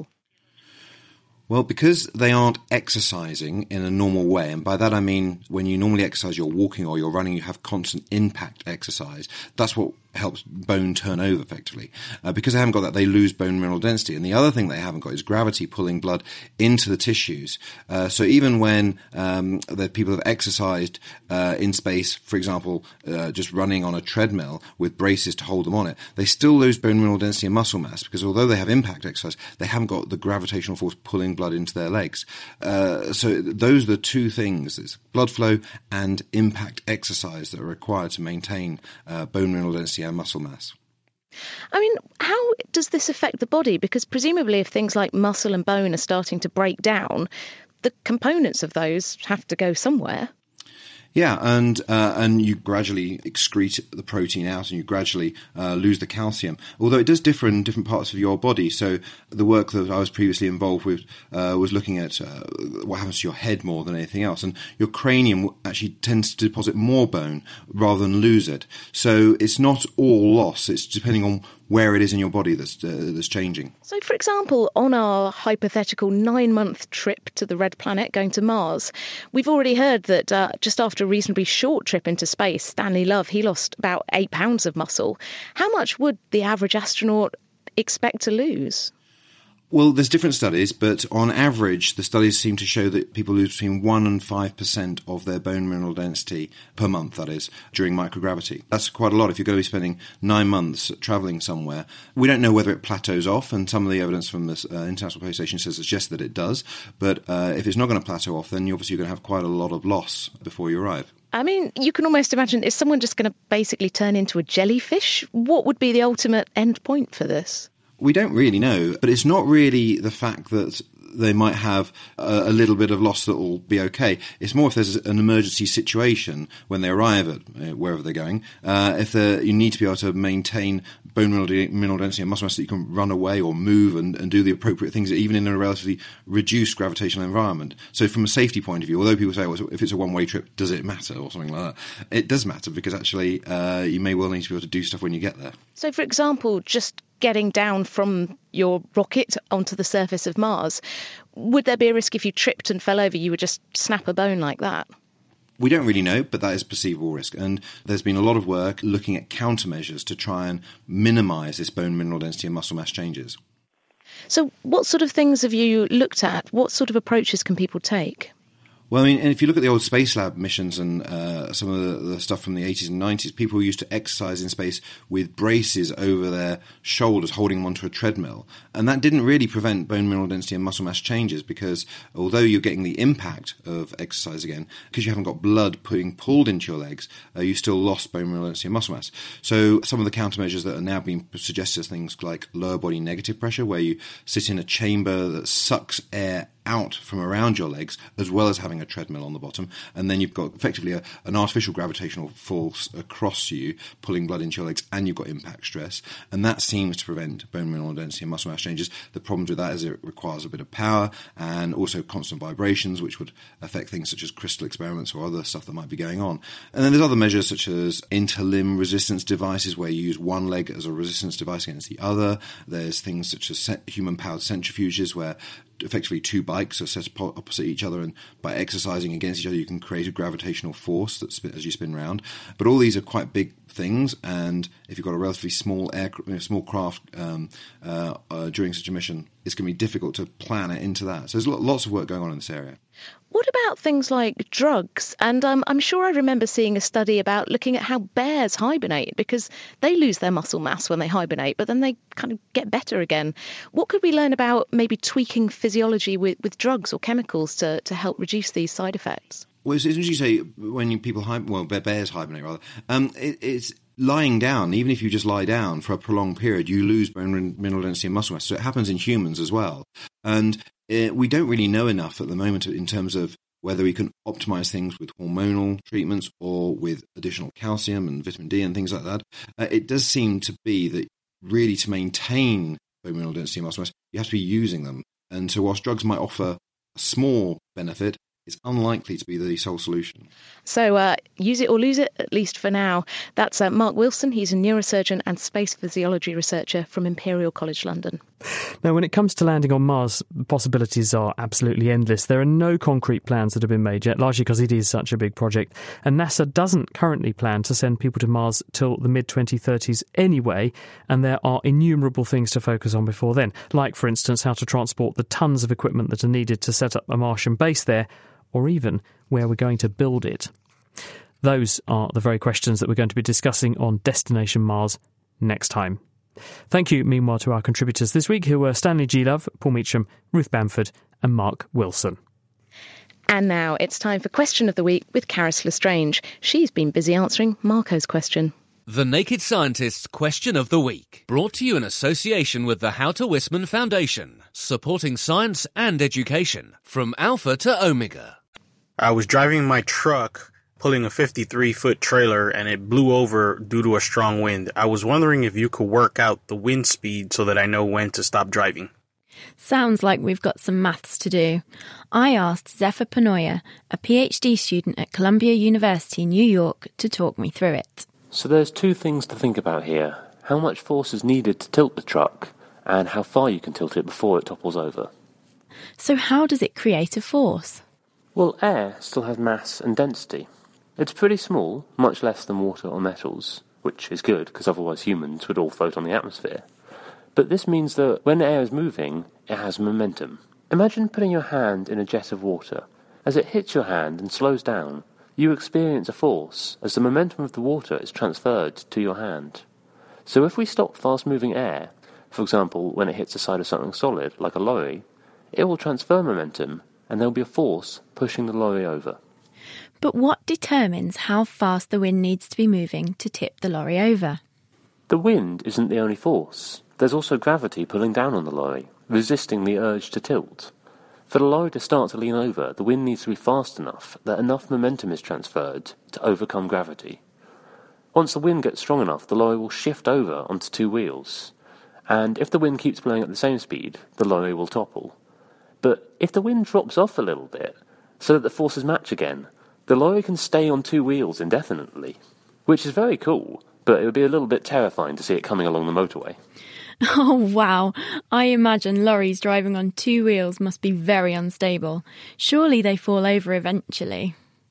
Well, because they aren't exercising in a normal way, and by that I mean when you normally exercise, you're walking or you're running, you have constant impact exercise. That's what helps bone turn over effectively. Uh, because they haven't got that, they lose bone mineral density. And the other thing they haven't got is gravity pulling blood into the tissues. Uh, so even when um, the people have exercised uh, in space, for example, uh, just running on a treadmill with braces to hold them on it, they still lose bone mineral density and muscle mass, because although they have impact exercise, they haven't got the gravitational force pulling blood into their legs. Uh, so those are the two things. It's blood flow and impact exercise that are required to maintain uh, bone mineral density and muscle mass. I mean, how does this affect the body? Because presumably if things like muscle and bone are starting to break down, the components of those have to go somewhere. Yeah, and uh, and you gradually excrete the protein out, and you gradually uh, lose the calcium. Although it does differ in different parts of your body. So the work that I was previously involved with uh, was looking at uh, what happens to your head more than anything else. And your cranium actually tends to deposit more bone rather than lose it. So it's not all loss. It's depending on where it is in your body that's uh, that's changing. So, for example, on our hypothetical nine-month trip to the Red Planet going to Mars, we've already heard that uh, just after a reasonably short trip into space, Stanley Love, he lost about eight pounds of muscle. How much would the average astronaut expect to lose? Well, there's different studies, but on average, the studies seem to show that people lose between one and five percent of their bone mineral density per month, that is, during microgravity. That's quite a lot if you're going to be spending nine months travelling somewhere. We don't know whether it plateaus off, and some of the evidence from the uh, International Space Station says suggests that it does, but uh, if it's not going to plateau off, then obviously you're going to have quite a lot of loss before you arrive. I mean, you can almost imagine, is someone just going to basically turn into a jellyfish? What would be the ultimate end point for this? We don't really know, but it's not really the fact that they might have a, a little bit of loss that will be okay. It's more if there's an emergency situation when they arrive at uh, wherever they're going. Uh, if you need to be able to maintain bone mineral, mineral density and muscle mass that you can run away or move and, and do the appropriate things, even in a relatively reduced gravitational environment. So from a safety point of view, although people say, well, if it's a one-way trip, does it matter or something like that? It does matter, because actually uh, you may well need to be able to do stuff when you get there. So, for example, just getting down from your rocket onto the surface of Mars, would there be a risk if you tripped and fell over, you would just snap a bone like that? We don't really know, but that is perceivable risk. And there's been a lot of work looking at countermeasures to try and minimise this bone mineral density and muscle mass changes. So what sort of things have you looked at? What sort of approaches can people take? Well, I mean, and if you look at the old Space Lab missions and uh, some of the, the stuff from the eighties and nineties, people used to exercise in space with braces over their shoulders, holding them onto a treadmill. And that didn't really prevent bone mineral density and muscle mass changes, because although you're getting the impact of exercise again, because you haven't got blood being pulled into your legs, uh, you still lost bone mineral density and muscle mass. So some of the countermeasures that are now being suggested are things like lower body negative pressure, where you sit in a chamber that sucks air out from around your legs, as well as having a treadmill on the bottom, and then you've got effectively a, an artificial gravitational force across you pulling blood into your legs, and you've got impact stress, and that seems to prevent bone mineral density and muscle mass changes. The problems with that is it requires a bit of power and also constant vibrations, which would affect things such as crystal experiments or other stuff that might be going on. And then there's other measures such as interlimb resistance devices, where you use one leg as a resistance device against the other. There's things such as human-powered centrifuges, where effectively two bikes are set opposite each other, and by exercising against each other you can create a gravitational force that spin, as you spin round. But all these are quite big things, and if you've got a relatively small air, you know, small craft um, uh, uh, during such a mission, it's going to be difficult to plan it into that. So there's lots of work going on in this area. What about things like drugs? And um, I'm sure I remember seeing a study about looking at how bears hibernate, because they lose their muscle mass when they hibernate, but then they kind of get better again. What could we learn about maybe tweaking physiology with, with drugs or chemicals to, to help reduce these side effects? Well, it's interesting you say when you, people hibernate, well, bears hibernate rather, um, it, it's lying down. Even if you just lie down for a prolonged period, you lose bone mineral density and muscle mass. So it happens in humans as well. And uh, we don't really know enough at the moment in terms of whether we can optimize things with hormonal treatments or with additional calcium and vitamin D and things like that. Uh, it does seem to be that really to maintain bone mineral density and muscle mass, you have to be using them. And so whilst drugs might offer a small benefit, it's unlikely to be the sole solution. So uh, use it or lose it, at least for now. That's uh, Mark Wilson. He's a neurosurgeon and space physiology researcher from Imperial College London. Now, when it comes to landing on Mars, possibilities are absolutely endless. There are no concrete plans that have been made yet, largely because it is such a big project. And NASA doesn't currently plan to send people to Mars till the mid twenty thirties anyway, and there are innumerable things to focus on before then, like, for instance, how to transport the tons of equipment that are needed to set up a Martian base there, or even where we're going to build it. Those are the very questions that we're going to be discussing on Destination Mars next time. Thank you, meanwhile, to our contributors this week, who were Stanley G. Love, Paul Meacham, Ruth Bamford and Mark Wilson. And now it's time for Question of the Week with Caris Lestrange. She's been busy answering Marco's question. The Naked Scientist's Question of the Week, brought to you in association with the Houter Wisman Foundation, supporting science and education from Alpha to Omega. I was driving my truck, pulling a fifty-three foot trailer, and it blew over due to a strong wind. I was wondering if you could work out the wind speed so that I know when to stop driving. Sounds like we've got some maths to do. I asked Zephyr Panoia, a PhD student at Columbia University, New York, to talk me through it. So there's two things to think about here. How much force is needed to tilt the truck, and how far you can tilt it before it topples over. So how does it create a force? Well, air still has mass and density. It's pretty small, much less than water or metals, which is good, because otherwise humans would all float on the atmosphere. But this means that when air is moving, it has momentum. Imagine putting your hand in a jet of water. As it hits your hand and slows down, you experience a force as the momentum of the water is transferred to your hand. So if we stop fast-moving air, for example, when it hits the side of something solid, like a lorry, it will transfer momentum, and there will be a force pushing the lorry over. But what determines how fast the wind needs to be moving to tip the lorry over? The wind isn't the only force. There's also gravity pulling down on the lorry, resisting the urge to tilt. For the lorry to start to lean over, the wind needs to be fast enough that enough momentum is transferred to overcome gravity. Once the wind gets strong enough, the lorry will shift over onto two wheels. And if the wind keeps blowing at the same speed, the lorry will topple. But if the wind drops off a little bit, so that the forces match again, the lorry can stay on two wheels indefinitely. Which is very cool, but it would be a little bit terrifying to see it coming along the motorway. Oh, wow. I imagine lorries driving on two wheels must be very unstable. Surely they fall over eventually.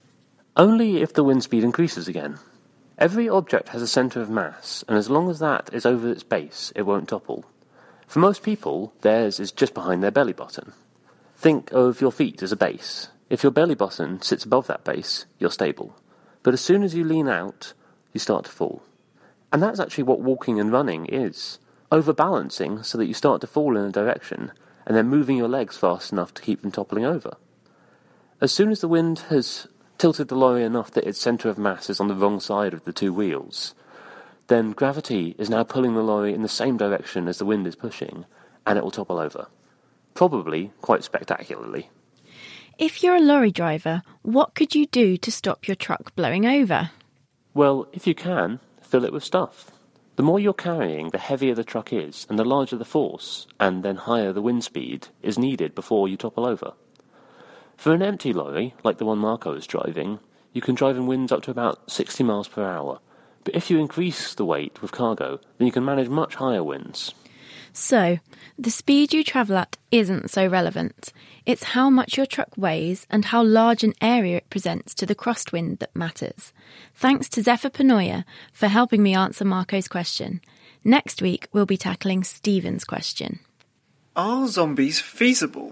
Only if the wind speed increases again. Every object has a centre of mass, and as long as that is over its base, it won't topple. For most people, theirs is just behind their belly button. Think of your feet as a base. If your belly button sits above that base, you're stable. But as soon as you lean out, you start to fall. And that's actually what walking and running is. Overbalancing so that you start to fall in a direction, and then moving your legs fast enough to keep them toppling over. As soon as the wind has tilted the lorry enough that its centre of mass is on the wrong side of the two wheels, then gravity is now pulling the lorry in the same direction as the wind is pushing, and it will topple over. Probably quite spectacularly. If you're a lorry driver, what could you do to stop your truck blowing over? Well, if you can, fill it with stuff. The more you're carrying, the heavier the truck is, and the larger the force, and then higher the wind speed, is needed before you topple over. For an empty lorry, like the one Marco is driving, you can drive in winds up to about sixty miles per hour. But if you increase the weight with cargo, then you can manage much higher winds. So, the speed you travel at isn't so relevant. It's how much your truck weighs and how large an area it presents to the crosswind that matters. Thanks to Zephyr Panoia for helping me answer Marco's question. Next week, we'll be tackling Stephen's question. Are zombies feasible?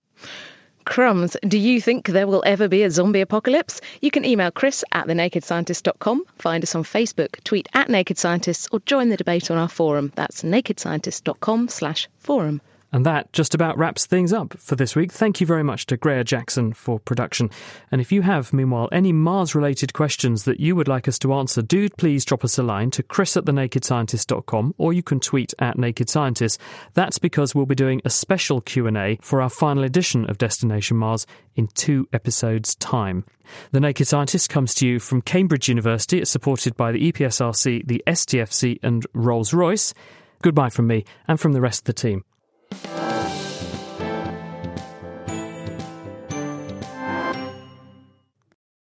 Crumbs, do you think there will ever be a zombie apocalypse? You can email Chris at the naked scientist dot com, find us on Facebook, tweet at Naked Scientists, or join the debate on our forum. That's naked scientist dot com slash forum. And that just about wraps things up for this week. Thank you very much to Greer Jackson for production. And if you have, meanwhile, any Mars-related questions that you would like us to answer, do please drop us a line to chris at the naked scientist dot com, or you can tweet at Naked Scientist. That's because we'll be doing a special Q and A for our final edition of Destination Mars in two episodes' time. The Naked Scientist comes to you from Cambridge University. It's supported by the E P S R C, the S T F C and Rolls-Royce. Goodbye from me and from the rest of the team.